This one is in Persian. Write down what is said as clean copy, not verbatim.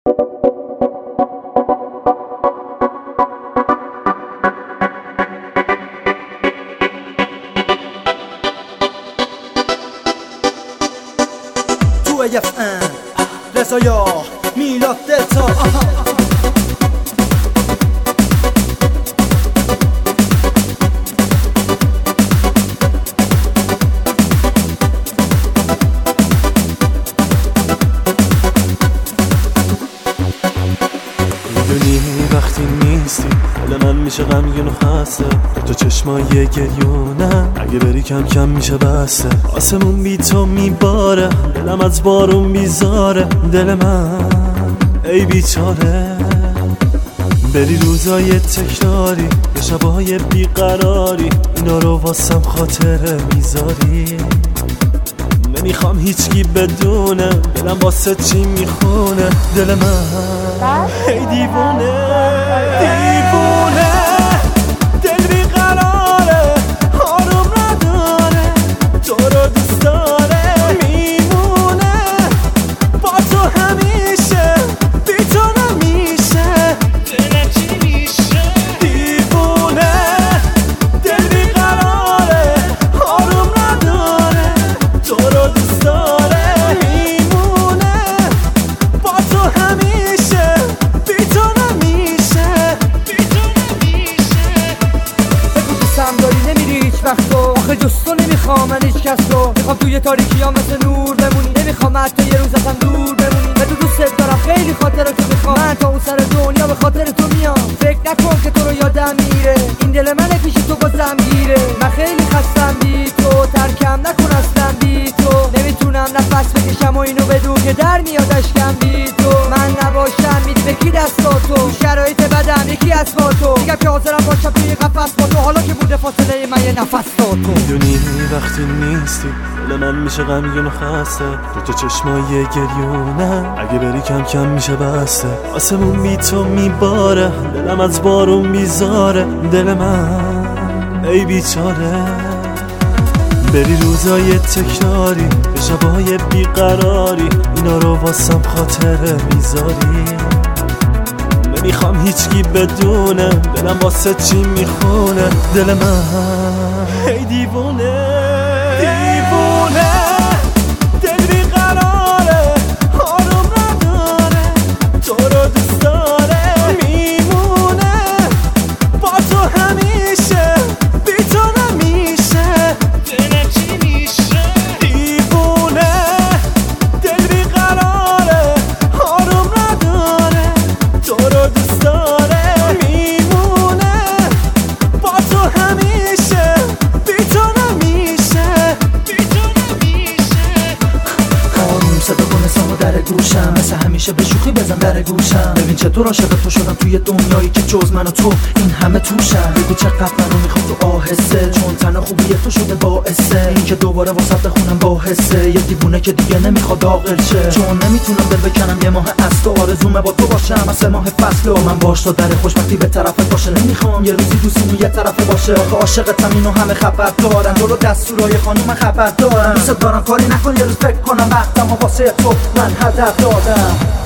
AF1 رضایا میلاد دلتا میدونی وقتی نیستی دل من میشه غمگین و خسته تو چشمای گریونم اگه بری کم کم میشه بسته آسمون بی تو میباره دلم از بارون بیزاره دل من ای بیچاره بری روزای تکراری به شبای بیقراری اینا رو واسم خاطره میذاری نمیخوام هیچکی بدونه دلم واسه چی میخونه دل من ای دیوونه دیوونه دل بیقراره آروم نداره تو رو دوست داره میمونه با تو همیشه بی تو نمیشه دلم چی میشه دیوونه دل بیقراره آروم نداره تو رو دوست داره میمونه با تو همیشه بی تو نمیشه بگو دوستم داری نمیری هیچ وقت رو آخه جز تو نمیخوام من هیچ کس رو میخوام توی تاریکی ها مثل نور بمونی نمیخوام حتی یه روز ازم دور بمونی بدو دوست دارم خیلی خاطر تو میخوام من تا اون سر دنیا به خاطر تو میام فکر نکن که تو رو یادم میره این دل من پیش تو بازم گیره من خیلی خستم بی تو ترکم نکن اصلا بی تو نمیتونم نفس بکشم و اینو بدون که در میاد اشکم بی تو من نباشم میدی به کی دستاتو تو شرایط بدم یکی از تو میگم که حاضرم باشم توی قفس با تو حالا که بوده فاصله من یه نفس تا تو میدونی وقتی نیستی دل من میشه غمگین و خسته تو چشمای گریونم اگه بری کم کم میشه بسته آسمون بی تو میباره دلم از بارون بیزاره دل من ای بیچاره بری روزای تکراری به شبای بیقراری اینا رو واسم خاطره میذاری نمیخوام هیچکی بدونه دلم واسه چی میخونه دل من ای دیوونه دیوونه دل بیقراره آروم نداره تو رو دوست داره میمونه با تو همیشه بی تو نمیشه دلم چی میشه دیوونه دل بیقراره آروم نداره تو رو دوست داره میمونه با تو همیشه بی تو نمیشه آروم صدا کن سامو در گوشم مثل همیشه به شوخی بزن در گوشم ببین چطور عاشق تو شدم توی دنیایی که جز من و تو این همه توشم بگو چقدر منو میخوام تو آهسته چون تن خوبی تو شده باعثه این که دوباره واسط بخونم باحثه یه دیوونه که دیگه نمیخواد عاقل شه چون نمیتونم دل بکنم یه ماه از تو آرزومه با تو باشم از 3 ماه فصل و من باش تا در خوشبختی به طرفت باشه نمیخوام یه روزی دوستیمون یه طرفه باشه آخه عاشقتم اینو همه خبر دارن تو رو دستورای خانوم من خبر دارم دوست دارم کاری نکن یه روز فکر کنم وقتم واسه تو من هدف دادم